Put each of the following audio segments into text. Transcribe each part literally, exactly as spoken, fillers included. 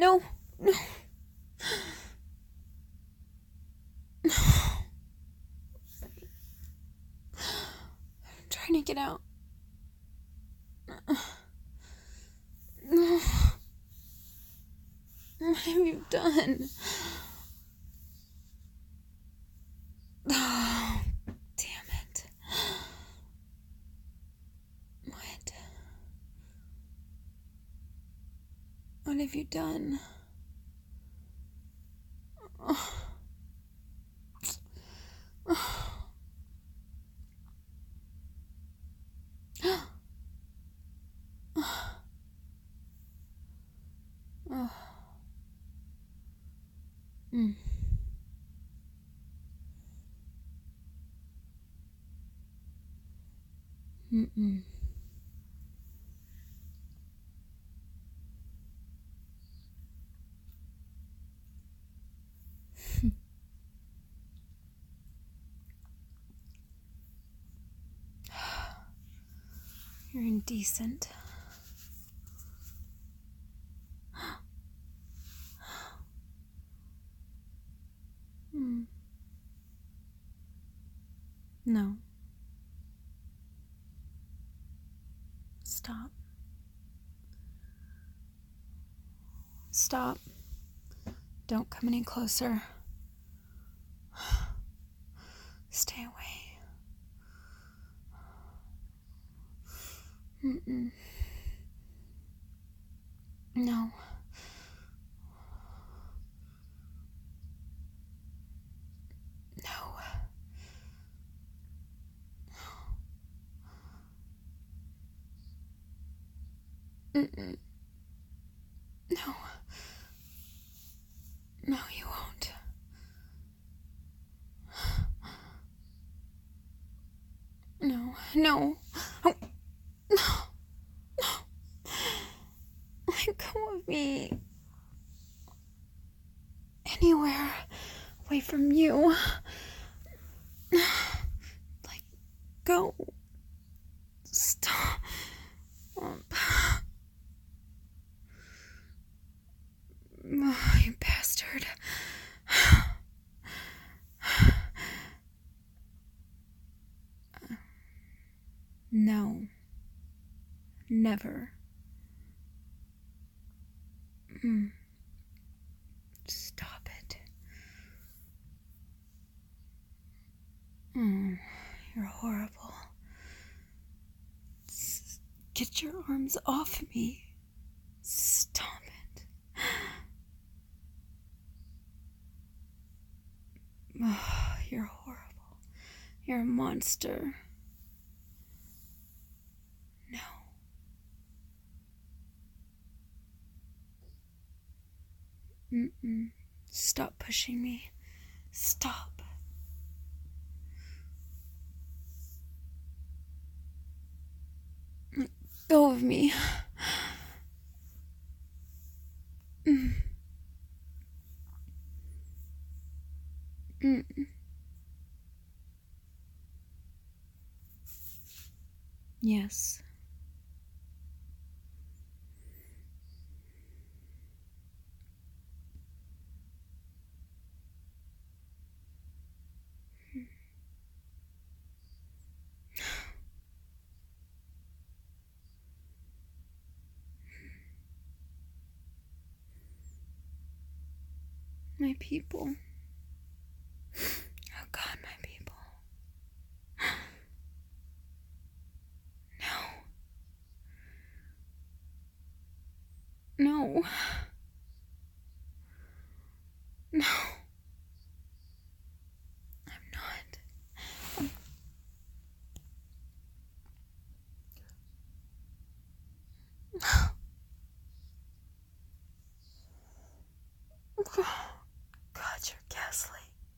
No, no. I'm trying to get out. No. What have you done? Oh, damn it. What? What have you done? Oh. Oh. Oh. Mm. Mm-mm. You're indecent. Mm. No. Stop. Stop. Don't come any closer. Stay away. Mm-mm. No. No. Mm-mm. No. No, you won't. No. No. Oh. No. No. Let go of me. Anywhere away from you. Like, go. Stop. Oh, you bastard. No. Never. Mm. Stop it. Mm. You're horrible. S- Get your arms off me. Stop it. Oh, you're horrible. You're a monster. No. Mm-mm. Stop pushing me. Stop. Let go of me. Mm. Mm. Yes. My people. Oh God, my people. No. No. No. I'm not. God, you're ghastly.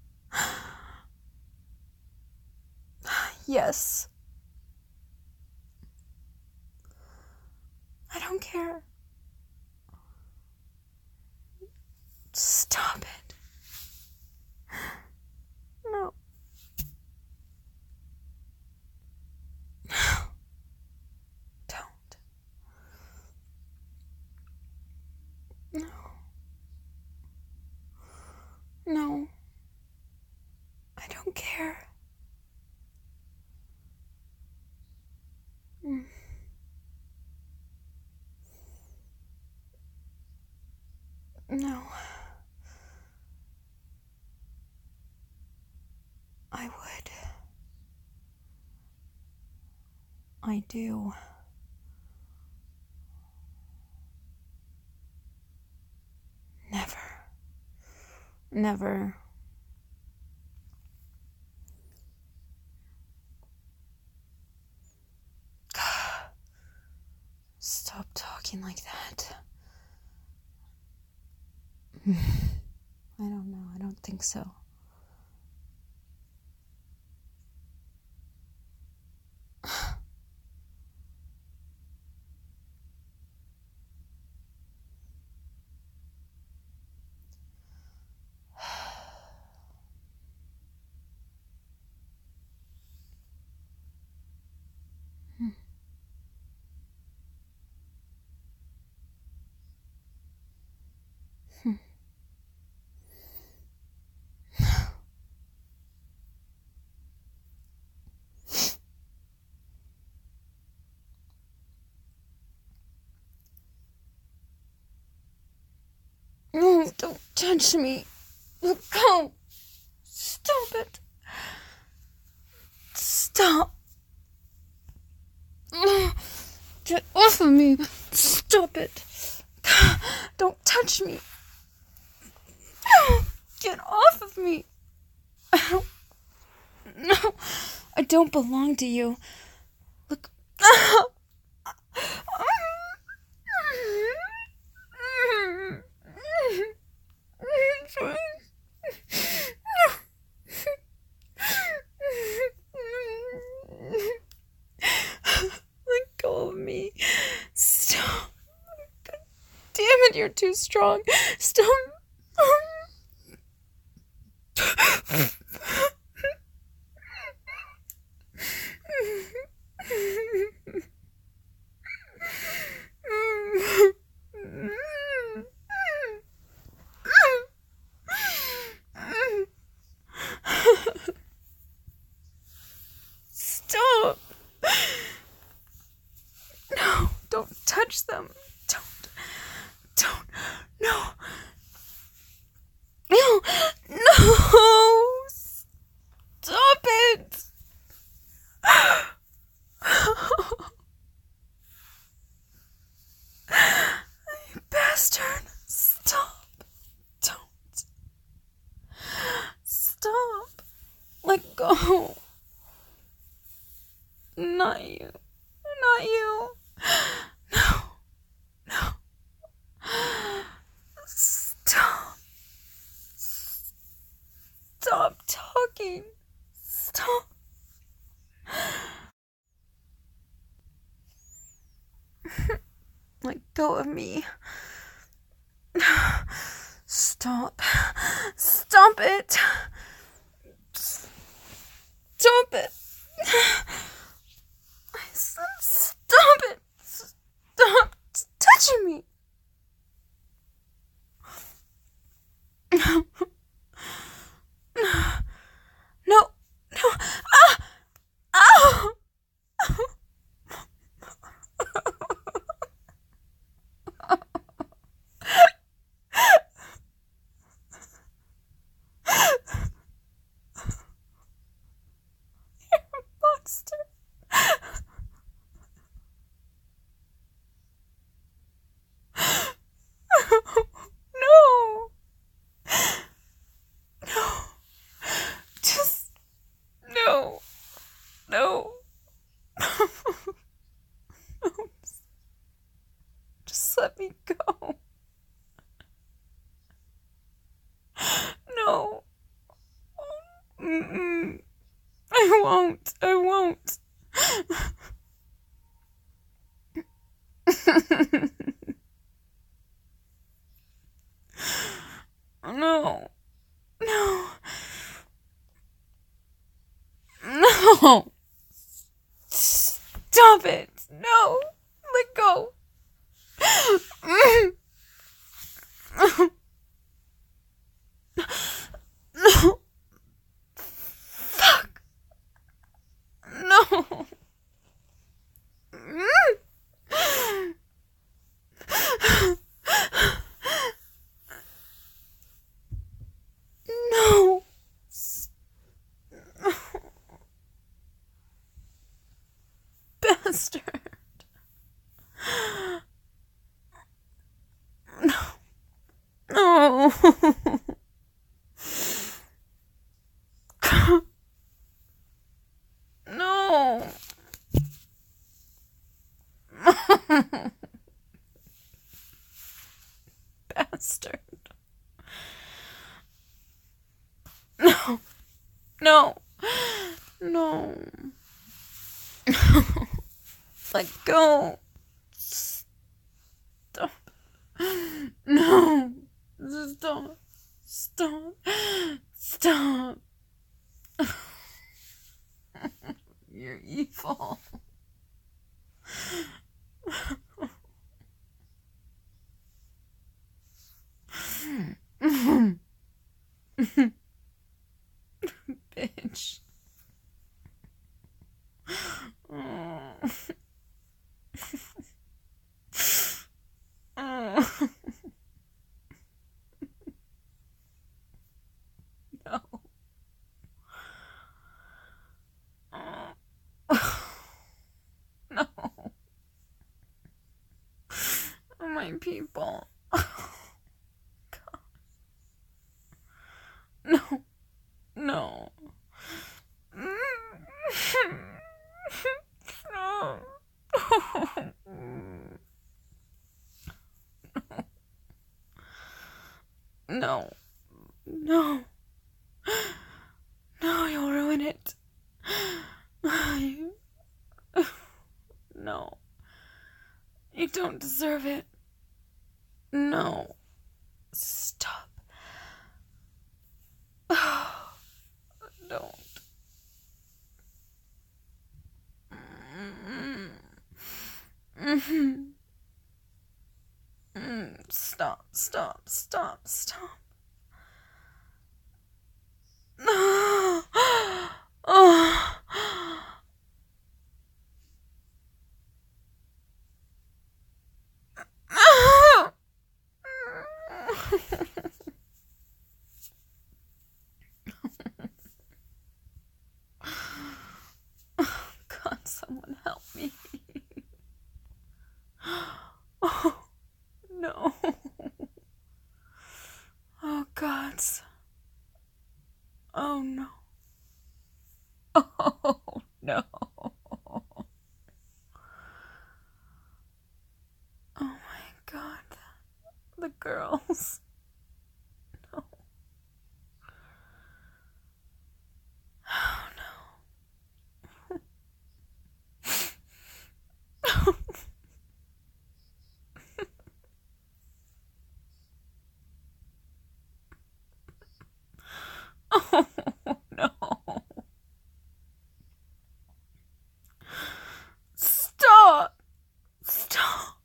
Yes. I don't care. Stop it. No. Don't. No. I do. Never. Never. Stop talking like that. I don't know. I don't think so. No, don't touch me. Let go. Stop it. Stop. Get off of me. Stop it. Don't touch me. Get off of me. I don't... No, I don't belong to you. Look. Let go of me. Stop. God damn it, you're too strong. Stop. Stop. No, don't touch them. Don't. Don't. No. No. No. Stop it. You bastard. Stop. Don't. Stop. Let go. Not you. Not you. No. No. Stop. Stop talking. Stop. Let go of me. Stop. Stop it. Stop it. I said stop it. Stop touching me. No. No. No. Ah! Ow! Monster. No. No. Just no. No. Just let me go. No. Mm-mm. I won't. I won't. No. No. No. Stop it. No. Let go. No. Fuck. No. No. Bastard. bastard. No. No. No. Bastard. No. No. No. Let go. Stop. No. Stop. Stop. Stop. You're evil. Bitch. Oh. Oh. No. Oh. No. Oh, my people. God. No. No. No. No. No. No, you'll ruin it. You... No. You don't deserve it. No. Stop. Don't. Mm-hmm. Mm, stop, stop, stop, stop. Oh. God, someone help me. Oh, no. Oh, God. Oh, no. Oh, no. Oh, my God. The girls. No. Oh, no. Oh, no. Stop. Stop.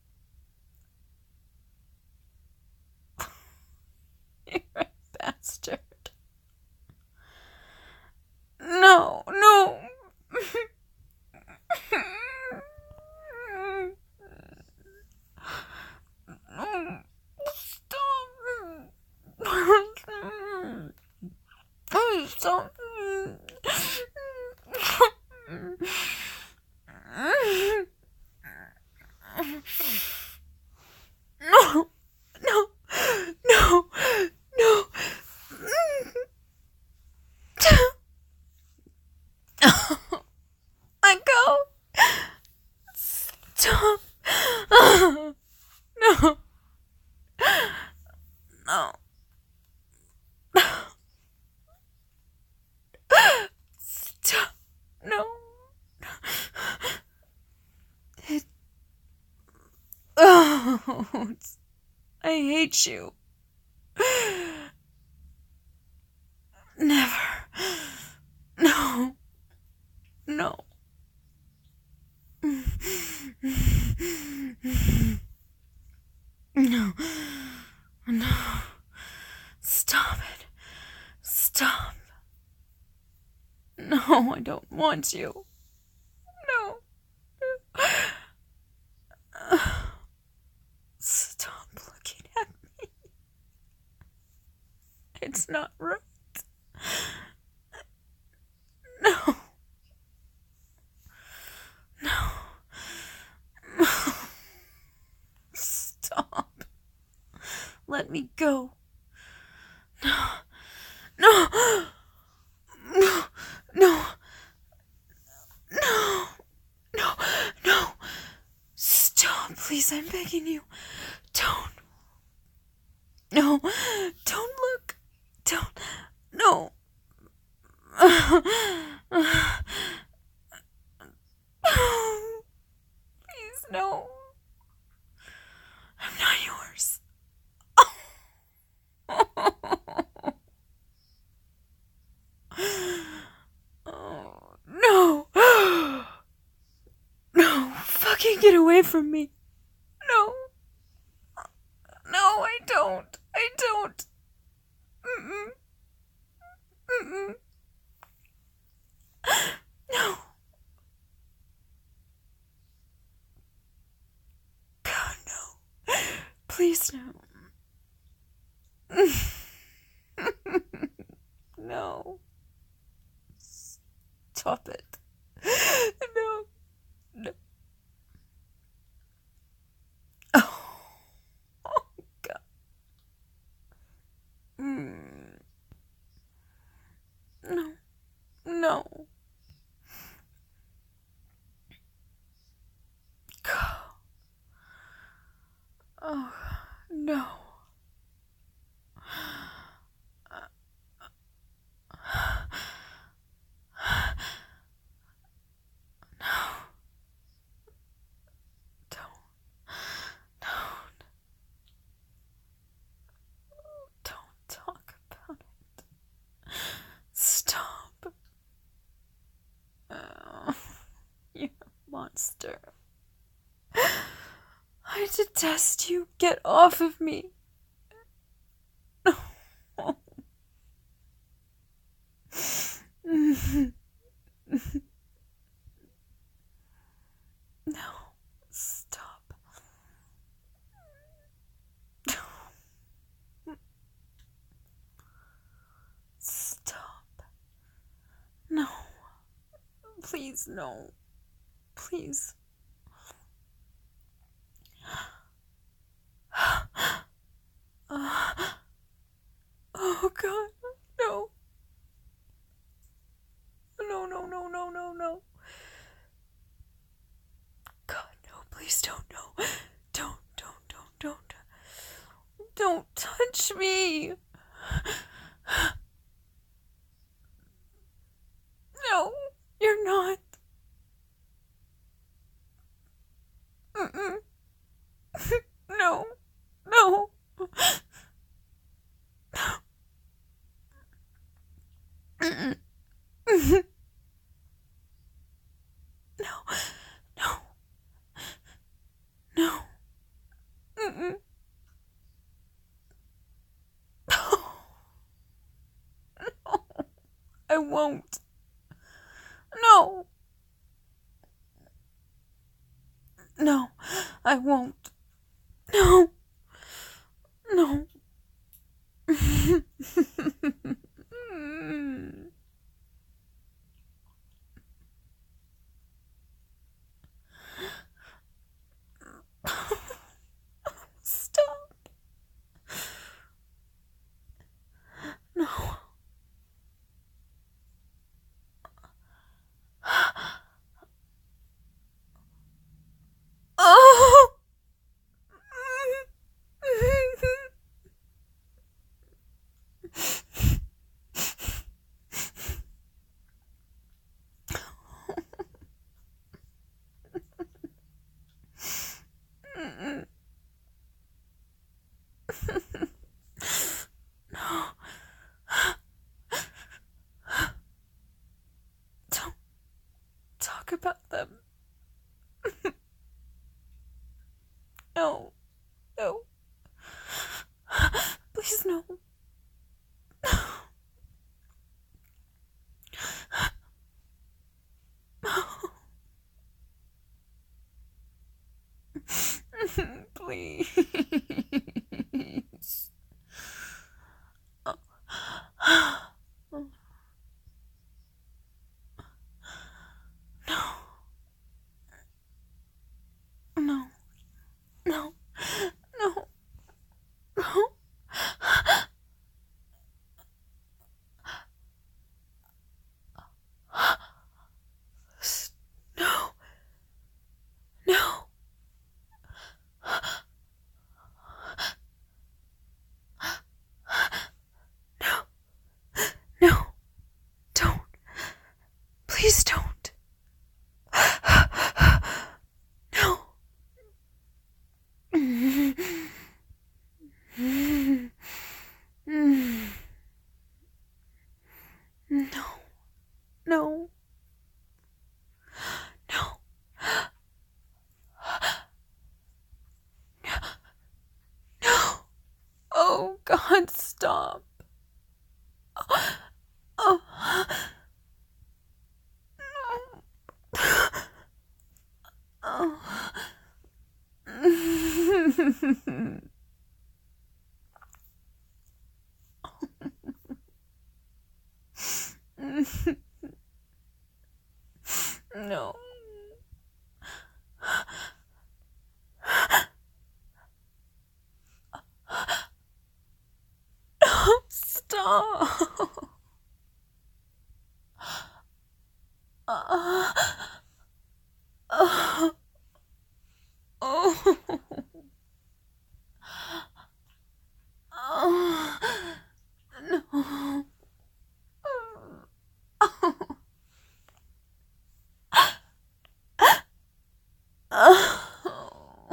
You're a bastard. No, no. Stop. Stop. No, no, no, no. Let go. Stop. No. No. Stop. No. It. Oh, it's, I hate you. Never. No. No. No. No. Stop it. Stop. No, I don't want you. No. Stop looking at me. It's not right. No. No. let me go. No. No. No. No. No. No. No. Stop, please. I'm begging you. Don't. No. Don't look. Don't. No. Please, no. I'm not yours. Oh, no. No, fucking get away from me. No. No, I don't. I don't. Mm-mm. Mm-mm. No. God, no. Please, no. No. Stop it. No. No. Oh. Oh, God. Mm. No. No. Oh, no. Don't talk about it. Stop. Oh, you monster. I detest you. Get off of me. No. No. Stop. Stop. No. Please, no. Please. Uh, oh, God. No. No, no, no, no, no, no. God, no. Please don't. No. Don't, don't, don't, don't. Don't touch me. No, you're not. Mm-mm. No. No. Mm-mm. No. No. No. Mm-mm. No. I won't. No. No. I won't. No. No. Stop. No. Oh. No. Don't talk about them. No. No. Please, no. Please. No. No. No. No. No. God, stop. Oh. Oh. No. Stop. Uh, uh, oh. Oh. No. Oh. Oh.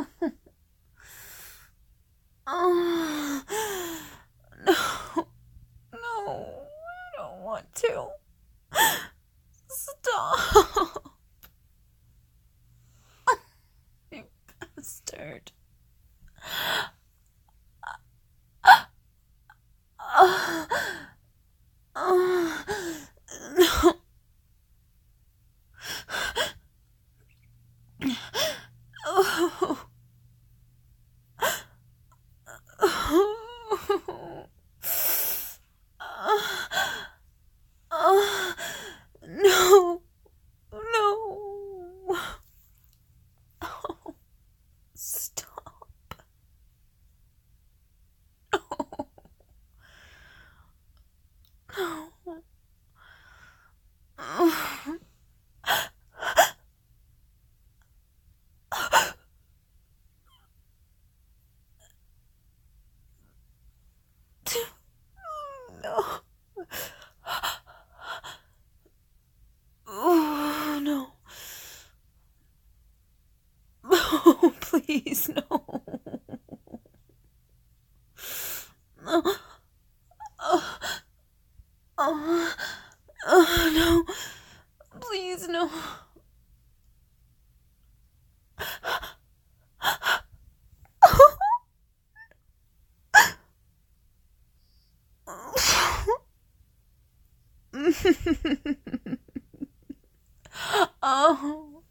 Oh. No. No. I don't want to. Stop. You bastard. Oh. Oh. No. Oh. Oh. Oh. No. No. Oh. Stop. Oh. No. Oh. No. Oh, no. Oh, please, no. No. Oh, oh, oh, no. Please, no. Oh.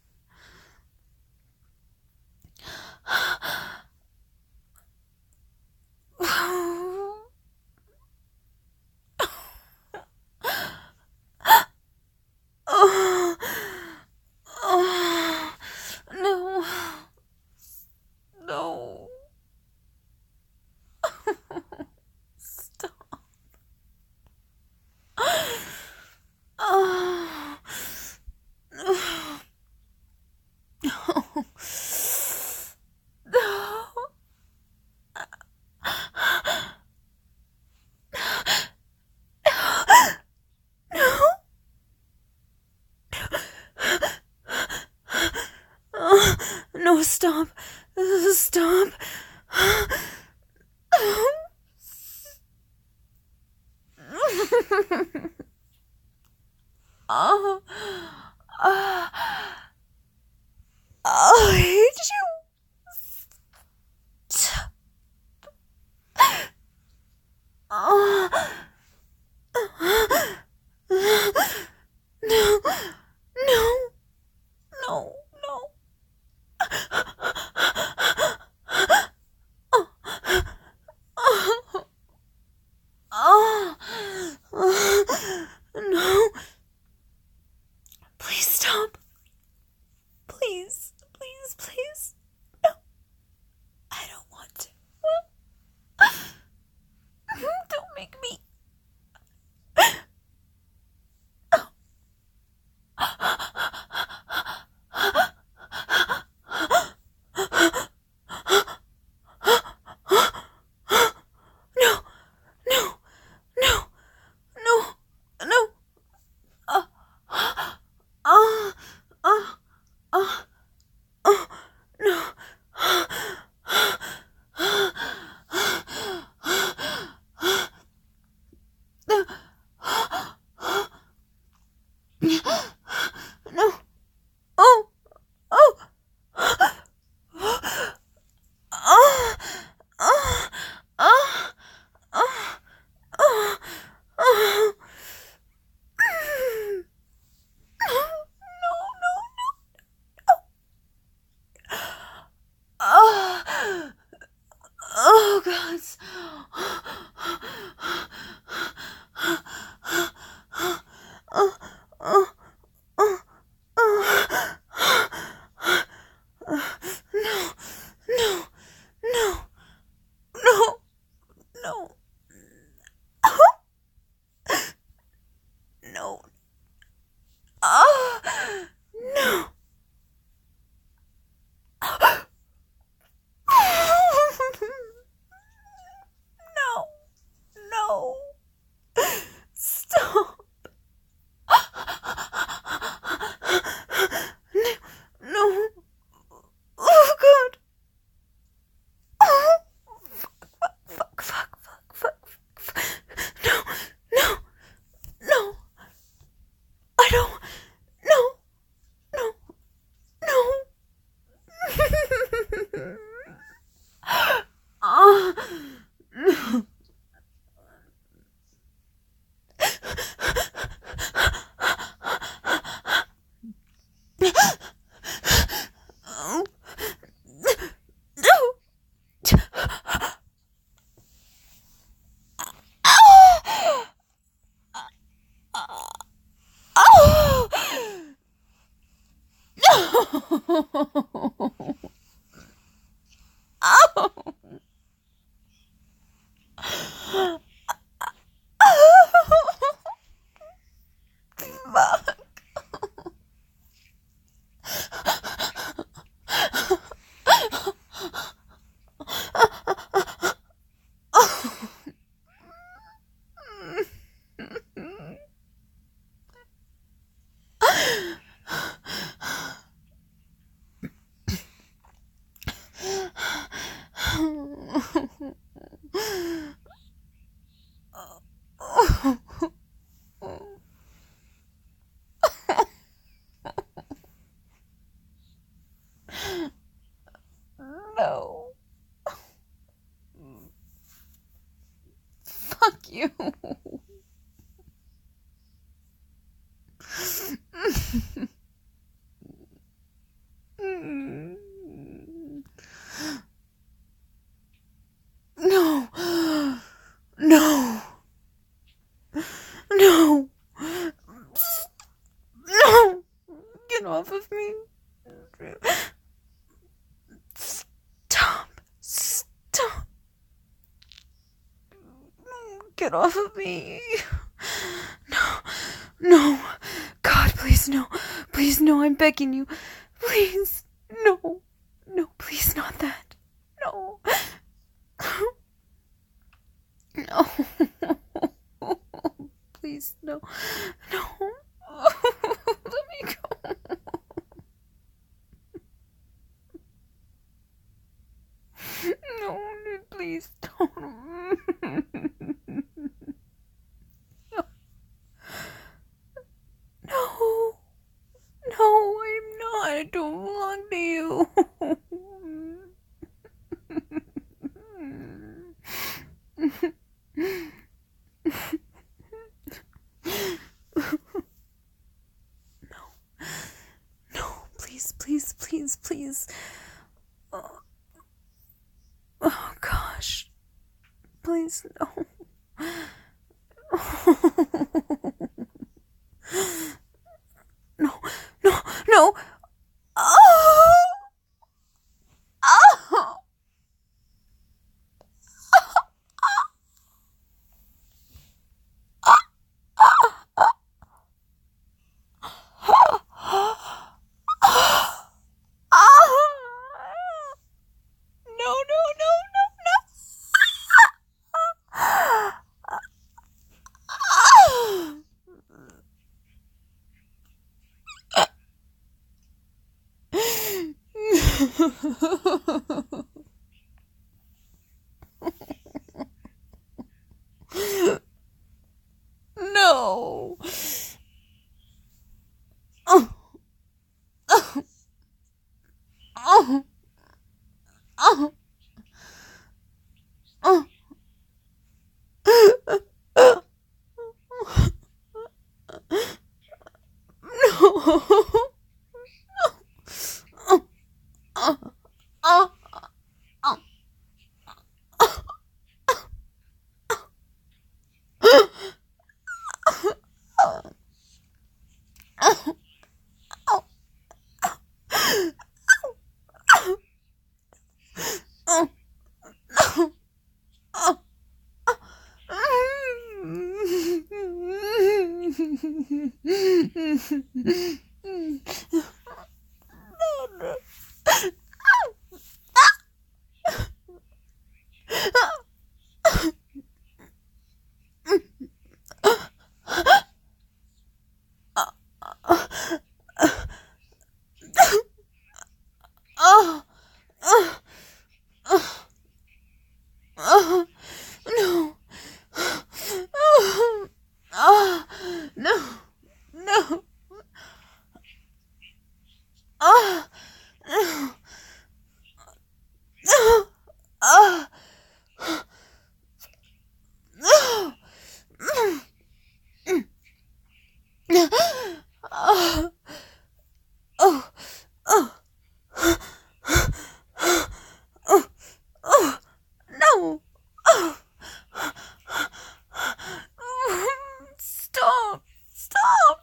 Oh. Oh. No. No. Stop. Oh. No. No. No. No. Oh, no, stop. Stop. Oh. Oh. Oh, I hate you. Oh. No. No. No. No. Oh. Oh. Oh. No. Please stop. Please. Please. Please. God. Oh, oh, oh, oh. No, no, no, no, no. No. Oh, no. No. No. Stop. No. No. Oh, God. Oh, fuck, fuck, fuck, fuck, fuck, fuck. No. No. No. I don't. No. No. No. Oh, no. Oh, no. Oh, no. Oh. Fuck. No. Fuck you. No. No. No. No. Get off of me. Stop. Stop. Get off of me. No. No. God, please, no. Please, no. I'm begging you. Please. No. No, please, not that. No. No. Please, no. No. Let me go. No, please don't. No. No. No, I'm not. I don't belong to you. No. No, please, please, please, please. Oh, oh gosh. Please, no. No, no, no. Oh! Oh! No, no, no, no, no. No. Oh. Oh. Oh. Oh. Oh. No. Oh. Oh. Oh. no. Oh, oh, oh, oh, no. Oh, oh, no, no. Oh, no. Oh, oh, no. Oh, oh, oh, oh, oh, no. Oh. Stop. Stop.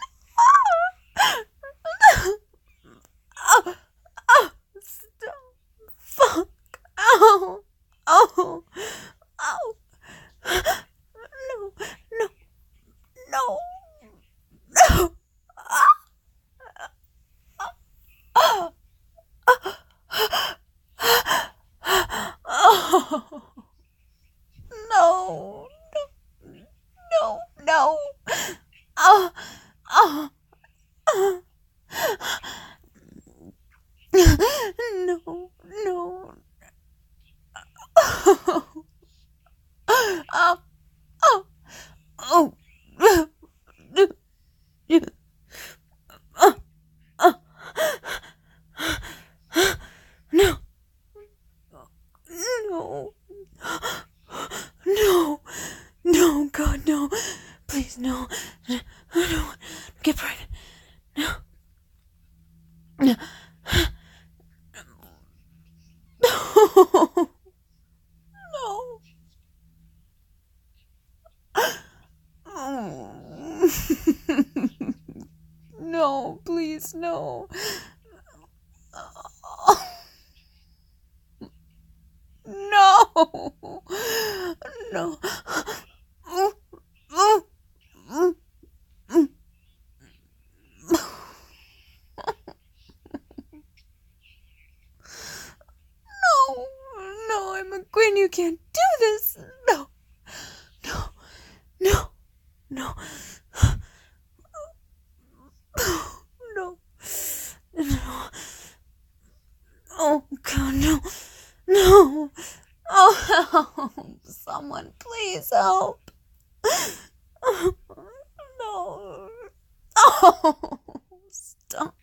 Oh, oh, oh, stop. Fuck. Oh, oh, oh. No, no, no, no. Oh, oh, no, no, no. Oh, oh, oh. No, no. Oh, oh, oh, oh. Oh, oh. No, no, no, no, God, no. Please, no. No, get pregnant. No. No. No. No. No, please, no. No. No. No, no, I'm a queen. You can't do this. No, no, no, no, no, no. Oh, God, no, no. Oh, help. Someone, please help. Oh, no. Oh, stop.